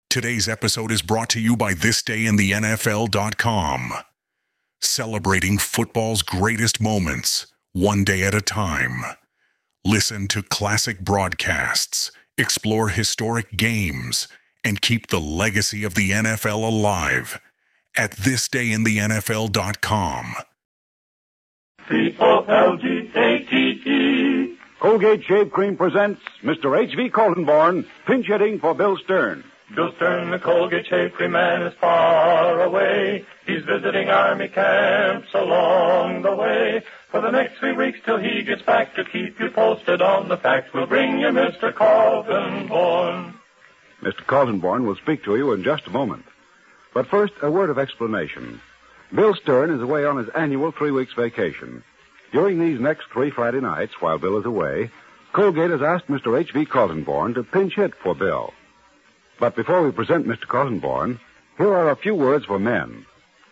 Today's episode is brought to you by thisdayintheNFL.com. Celebrating football's greatest moments, one day at a time. Listen to classic broadcasts, explore historic games, and keep the legacy of the NFL alive at thisdayintheNFL.com. C-O-L-G-A-T-E. Colgate Shave Cream presents Mr. H.V. Coltonborn, pinch hitting for Bill Stern. Bill Stern, the Colgate Shave Cream man, is far away. He's visiting army camps along the way. For the next 3 weeks till he gets back to keep you posted on the facts, we'll bring you Mr. Coltonborn. Mr. Coltonborn will speak to you in just a moment. But first, a word of explanation. Bill Stern is away on his annual 3 weeks vacation. During these next 3 Friday nights, while Bill is away, Colgate has asked Mr. H.V. Coltonborn to pinch hit for Bill. But before we present Mr. Coltonborn, here are a few words for men.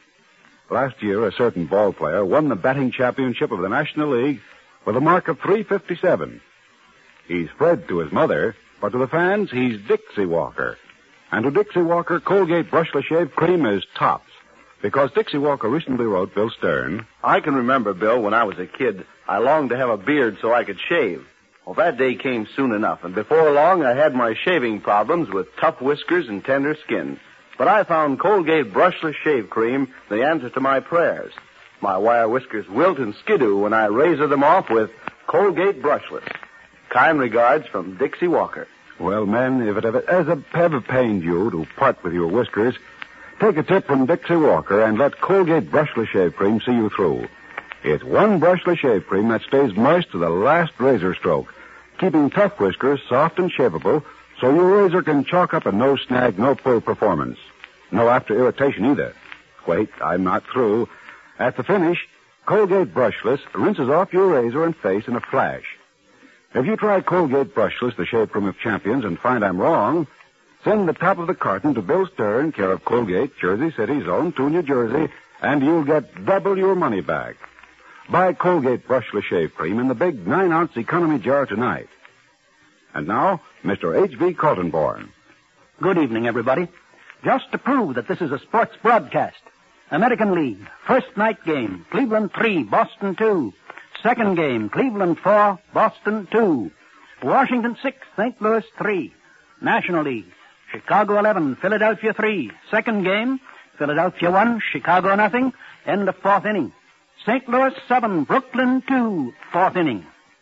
Last year, a certain ball player won the batting championship of the National League with a mark of .357. He's Fred to his mother, but to the fans, he's Dixie Walker. And to Dixie Walker, Colgate Brushless Shave Cream is tops. Because Dixie Walker recently wrote Bill Stern, I can remember, Bill, when I was a kid, I longed to have a beard so I could shave. Well, that day came soon enough, and before long I had my shaving problems with tough whiskers and tender skin. But I found Colgate Brushless Shave Cream the answer to my prayers. My wire whiskers wilt and skidoo when I razor them off with Colgate Brushless. Kind regards from Dixie Walker. well, men, if it has ever pained you to part with your whiskers, take a tip from Dixie Walker and let Colgate Brushless Shave Cream see you through. It's one brushless shave cream that stays moist to the last razor stroke, keeping tough whiskers soft and shapeable so your razor can chalk up a no snag, no pull performance. No after irritation either. Wait, I'm not through. At the finish, Colgate Brushless rinses off your razor and face in a flash. If you try Colgate Brushless, the shave cream of champions, and find I'm wrong, send the top of the carton to Bill Stern, care of Colgate, Jersey City, Zone 2, New Jersey, and you'll get double your money back. Buy Colgate Brushless Shave Cream in the big 9-ounce economy jar tonight. And now, Mr. H.V. Coltonborn. Good evening, everybody. Just to prove that this is a sports broadcast, American League, first night game, Cleveland 3, Boston 2. Second game, Cleveland 4, Boston 2. Washington 6, St. Louis 3. National League, Chicago 11, Philadelphia 3. Second game, Philadelphia 1, Chicago nothing. End of fourth inning. St. Louis 7, Brooklyn 2, fourth inning.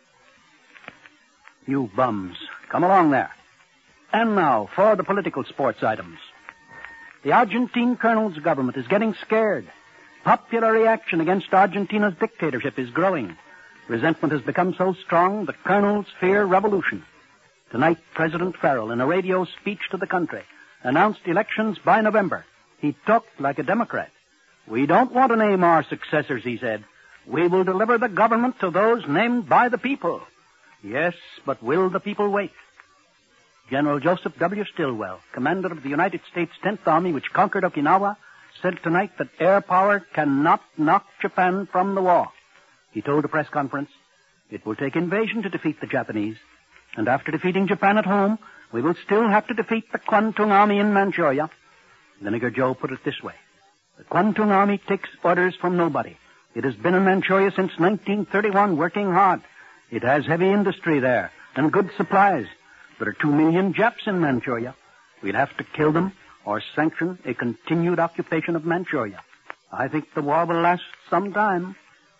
You bums, come along there. And now for the political sports items. The Argentine colonel's government is getting scared. Popular reaction against Argentina's dictatorship is growing. Resentment has become so strong that colonels fear revolution. Tonight, President Farrell, in a radio speech to the country, announced elections by November. He talked like a Democrat. We don't want to name our successors, he said. We will deliver the government to those named by the people. Yes, but will the people wait? General Joseph W. Stilwell, commander of the United States 10th Army, which conquered Okinawa, said tonight that air power cannot knock Japan from the war. He told a press conference, it will take invasion to defeat the Japanese, and after defeating Japan at home, we will still have to defeat the Kwantung Army in Manchuria. Vinegar Joe put it this way. The Kwantung Army takes orders from nobody. It has been in Manchuria since 1931, working hard. It has heavy industry there and good supplies. There are 2 million Japs in Manchuria. We'll have to kill them or sanction a continued occupation of Manchuria. I think the war will last some time.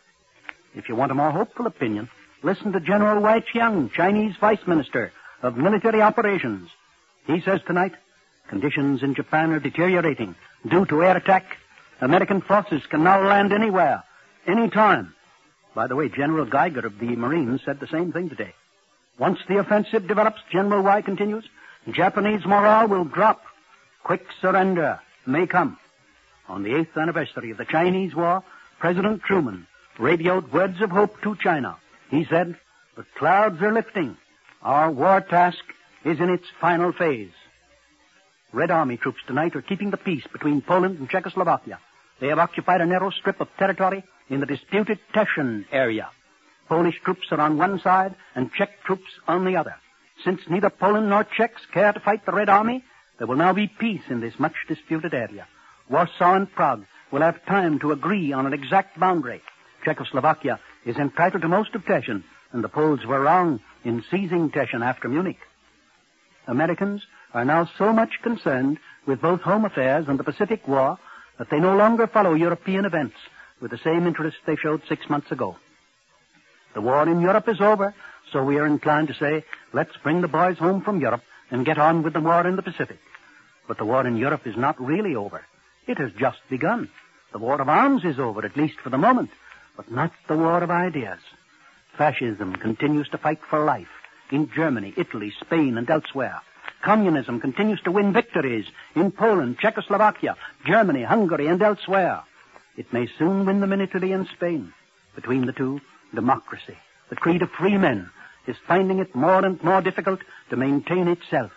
If you want a more hopeful opinion, listen to General Wei Qiang, Chinese Vice Minister of Military Operations. He says tonight, conditions in Japan are deteriorating due to air attack. American forces can now land anywhere, anytime. By the way, General Geiger of the Marines said the same thing today. Once the offensive develops, General Wei continues, Japanese morale will drop. Quick surrender may come. On the 8th anniversary of the Chinese War, President Truman radioed words of hope to China. He said, the clouds are lifting. Our war task is in its final phase. Red Army troops tonight are keeping the peace between Poland and Czechoslovakia. They have occupied a narrow strip of territory in the disputed Teschen area. Polish troops are on one side and Czech troops on the other. Since neither Poland nor Czechs care to fight the Red Army, There will now be peace in this much disputed area. Warsaw and Prague will have time to agree on an exact boundary. Czechoslovakia is entitled to most of Teschen, and the Poles were wrong in seizing Teschen after Munich. Americans are now so much concerned with both home affairs and the Pacific War that they no longer follow European events with the same interest they showed 6 months ago. The war in Europe is over, so we are inclined to say, let's bring the boys home from Europe and get on with the war in the Pacific. But the war in Europe is not really over. It has just begun. The war of arms is over, at least for the moment, but not the war of ideas. Fascism continues to fight for life in Germany, Italy, Spain, and elsewhere. Communism continues to win victories in Poland, Czechoslovakia, Germany, Hungary, and elsewhere. It may soon win them in Italy and Spain. Between the two, democracy, the creed of free men, is finding it more and more difficult to maintain itself.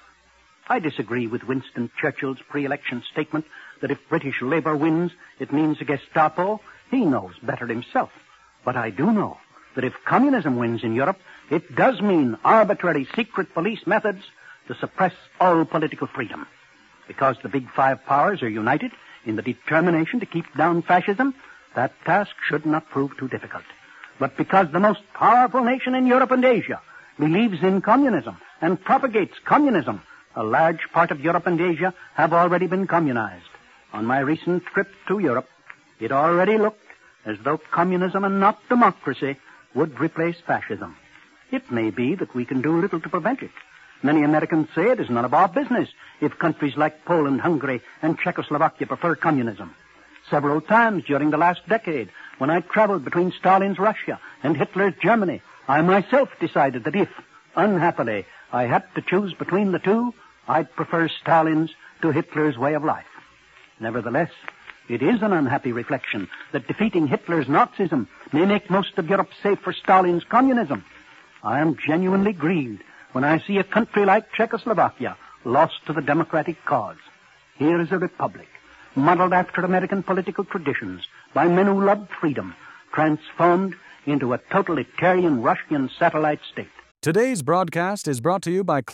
I disagree with Winston Churchill's pre-election statement that if British Labour wins, it means a Gestapo. He knows better himself. But I do know that if communism wins in Europe, it does mean arbitrary secret police methods to suppress all political freedom. Because the big five powers are united in the determination to keep down fascism, that task should not prove too difficult. But because the most powerful nation in Europe and Asia believes in communism and propagates communism, a large part of Europe and Asia have already been communized. On my recent trip to Europe, it already looked as though communism and not democracy would replace fascism. It may be that we can do little to prevent it. Many Americans say it is none of our business if countries like Poland, Hungary, and Czechoslovakia prefer communism. Several times during the last decade, when I traveled between Stalin's Russia and Hitler's Germany, I myself decided that if, unhappily, I had to choose between the two, I'd prefer Stalin's to Hitler's way of life. Nevertheless, it is an unhappy reflection that defeating Hitler's Nazism may make most of Europe safe for Stalin's communism. I am genuinely grieved when I see a country like Czechoslovakia lost to the democratic cause. Here is a republic, modeled after American political traditions by men who loved freedom, transformed into a totalitarian Russian satellite state. Today's broadcast is brought to you by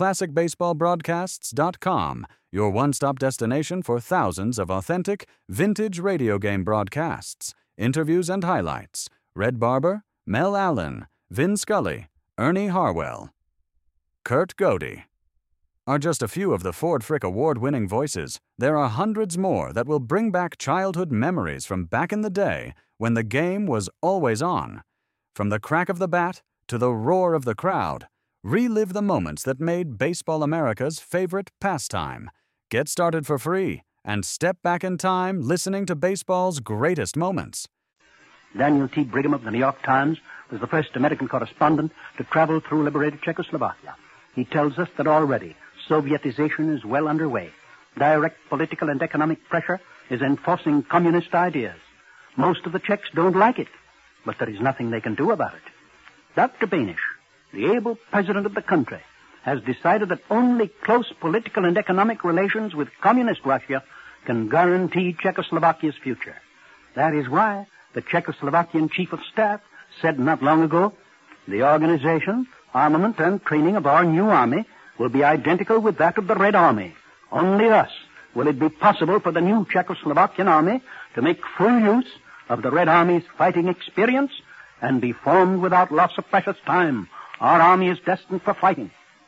ClassicBaseballBroadcasts.com, your one-stop destination for thousands of authentic, vintage radio game broadcasts, interviews and highlights. Red Barber, Mel Allen, Vin Scully, Ernie Harwell, Kurt Godey are just a few of the Ford Frick award-winning voices. There are hundreds more that will bring back childhood memories from back in the day when the game was always on. From the crack of the bat to the roar of the crowd, relive the moments that made Baseball America's favorite pastime. Get started for free and step back in time listening to baseball's greatest moments. Daniel T. Brigham of the New York Times was the first American correspondent to travel through liberated Czechoslovakia. He tells us that already Sovietization is well underway. Direct political and economic pressure is enforcing communist ideas. Most of the Czechs don't like it, but there is nothing they can do about it. Dr. Banish, the able president of the country, has decided that only close political and economic relations with communist Russia can guarantee Czechoslovakia's future. That is why the Czechoslovakian chief of staff said not long ago, the organization, armament, and training of our new army will be identical with that of the Red Army. Only thus will it be possible for the new Czechoslovakian army to make full use of the Red Army's fighting experience and be formed without loss of precious time. Our army is destined for fighting.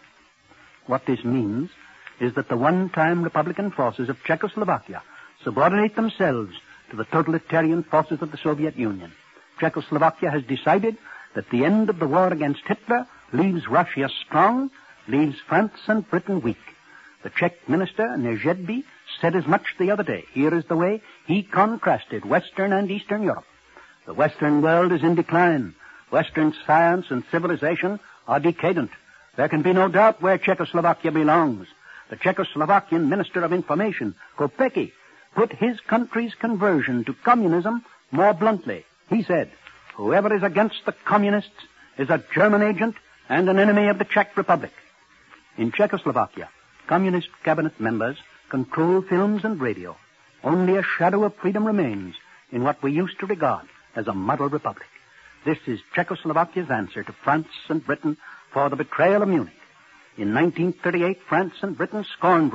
What this means is that the one-time Republican forces of Czechoslovakia subordinate themselves to the totalitarian forces of the Soviet Union. Czechoslovakia has decided that the end of the war against Hitler leaves Russia strong, leaves France and Britain weak. The Czech minister, Nezhedby, said as much the other day. Here is the way he contrasted Western and Eastern Europe. The Western world is in decline. Western science and civilization are decadent. There can be no doubt where Czechoslovakia belongs. The Czechoslovakian Minister of Information, Kopecky, put his country's conversion to communism more bluntly. He said, whoever is against the communists is a German agent and an enemy of the Czech Republic. In Czechoslovakia, communist cabinet members control films and radio. Only a shadow of freedom remains in what we used to regard as a model republic. This is Czechoslovakia's answer to France and Britain for the betrayal of Munich. In 1938, France and Britain scorned Russia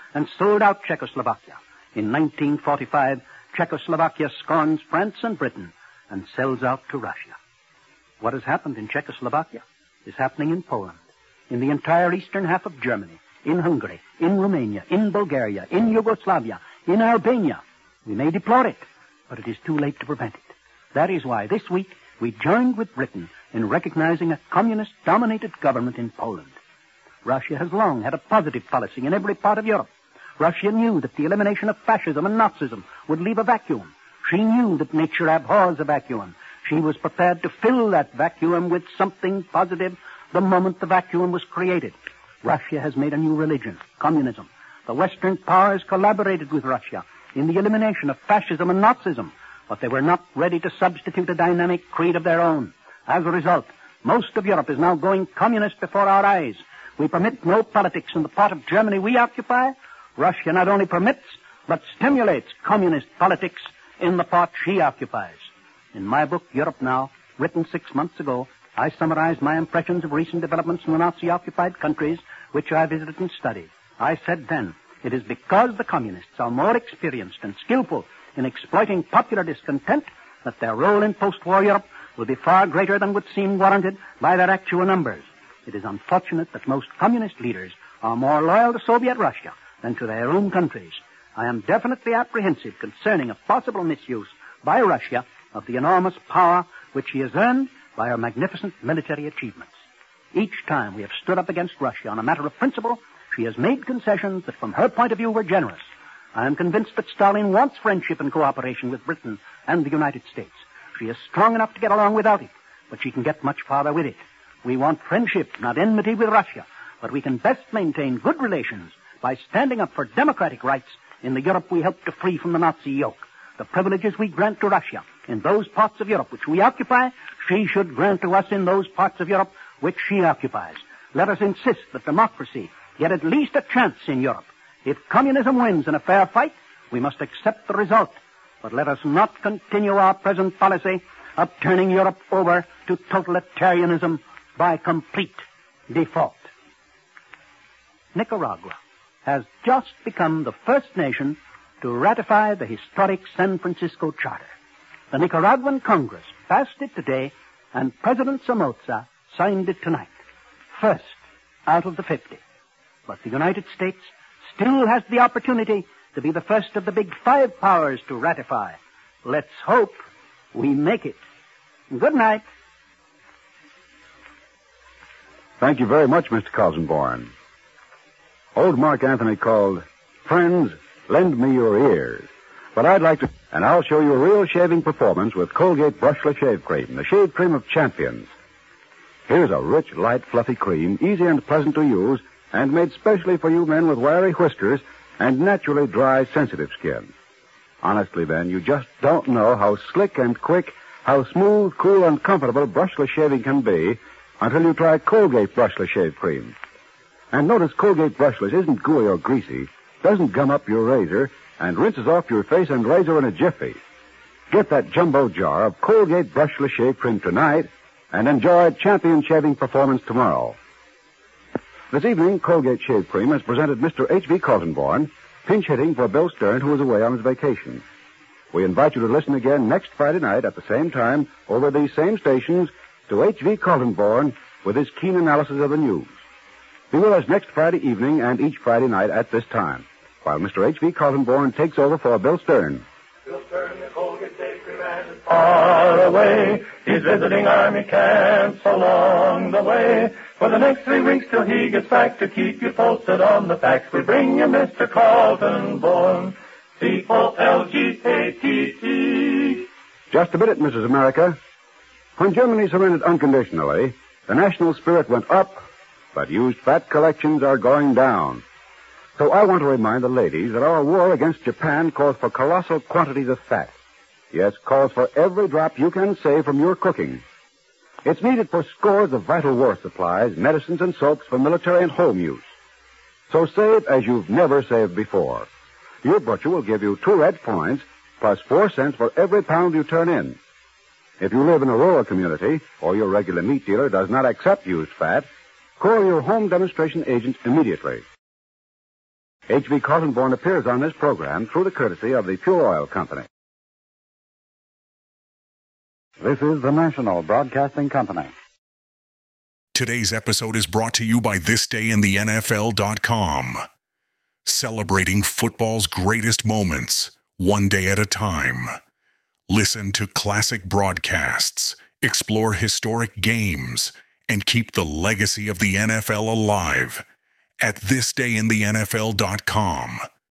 and sold out Czechoslovakia. In 1945, Czechoslovakia scorns France and Britain and sells out to Russia. What has happened in Czechoslovakia is happening in Poland, in the entire eastern half of Germany, in Hungary, in Romania, in Bulgaria, in Yugoslavia, in Albania. We may deplore it, but it is too late to prevent it. That is why this week we joined with Britain in recognizing a communist-dominated government in Poland. Russia has long had a positive policy in every part of Europe. Russia knew that the elimination of fascism and Nazism would leave a vacuum. She knew that nature abhors a vacuum. She was prepared to fill that vacuum with something positive the moment the vacuum was created. Russia has made a new religion, communism. The Western powers collaborated with Russia in the elimination of fascism and Nazism, but they were not ready to substitute a dynamic creed of their own. As a result, most of Europe is now going communist before our eyes. We permit no politics in the part of Germany we occupy. Russia not only permits, but stimulates communist politics in the part she occupies. In my book, Europe Now, written 6 months ago, I summarized my impressions of recent developments in the Nazi-occupied countries which I visited and studied. I said then, it is because the communists are more experienced and skillful in exploiting popular discontent that their role in post-war Europe will be far greater than would seem warranted by their actual numbers. It is unfortunate that most communist leaders are more loyal to Soviet Russia than to their own countries. I am definitely apprehensive concerning a possible misuse by Russia of the enormous power which she has earned by her magnificent military achievements. Each time we have stood up against Russia on a matter of principle, she has made concessions that from her point of view were generous. I am convinced that Stalin wants friendship and cooperation with Britain and the United States. She is strong enough to get along without it, but she can get much farther with it. We want friendship, not enmity with Russia, but we can best maintain good relations by standing up for democratic rights in the Europe we helped to free from the Nazi yoke. The privileges we grant to Russia in those parts of Europe which we occupy, she should grant to us in those parts of Europe which she occupies. Let us insist that democracy get at least a chance in Europe. If communism wins in a fair fight, we must accept the result. But let us not continue our present policy of turning Europe over to totalitarianism by complete default. Nicaragua has just become the first nation to ratify the historic San Francisco Charter. The Nicaraguan Congress passed it today, and President Somoza signed it tonight. First out of the 50. But the United States still has the opportunity to be the first of the big five powers to ratify. Let's hope we make it. Good night. Thank you very much, Mr. Colsenborn. Old Mark Anthony called, "Friends, lend me your ears." But I'd like to, and I'll show you a real shaving performance with Colgate Brushless Shave Cream, the shave cream of champions. Here's a rich, light, fluffy cream, easy and pleasant to use, and made specially for you men with wiry whiskers and naturally dry, sensitive skin. Honestly, Ben, you just don't know how slick and quick, how smooth, cool, and comfortable brushless shaving can be until you try Colgate Brushless Shave Cream. And notice Colgate Brushless isn't gooey or greasy, doesn't gum up your razor, and rinses off your face and razor in a jiffy. Get that jumbo jar of Colgate Brushless Shave Cream tonight and enjoy champion shaving performance tomorrow. This evening, Colgate Shave Cream has presented Mr. H.V. Colsenborn, pinch hitting for Bill Stern, who is away on his vacation. We invite you to listen again next Friday night at the same time over these same stations to H.V. Colsenborn with his keen analysis of the news. Be with us next Friday evening and each Friday night at this time, while Mr. H.V. Colsenborn takes over for Bill Stern. Bill Stern, the Colgate Shave Cream man, is far away. He's visiting army camps along the way. For the next 3 weeks till he gets back to keep you posted on the facts, we bring you Mr. Colsenborn. C-O-L-G-A-T-T. Just a minute, Mrs. America. When Germany surrendered unconditionally, the national spirit went up, but used fat collections are going down. So I want to remind the ladies that our war against Japan calls for colossal quantities of fat. Yes, calls for every drop you can save from your cooking. It's needed for scores of vital war supplies, medicines, and soaps for military and home use. So save as you've never saved before. Your butcher will give you 2 red points plus 4 cents for every pound you turn in. If you live in a rural community or your regular meat dealer does not accept used fat, call your home demonstration agent immediately. H.V. Kaltenborn appears on this program through the courtesy of the Pure Oil Company. This is the National Broadcasting Company. Today's episode is brought to you by ThisDayInTheNFL.com. Celebrating football's greatest moments, one day at a time. Listen to classic broadcasts, explore historic games, and keep the legacy of the NFL alive at ThisDayInTheNFL.com.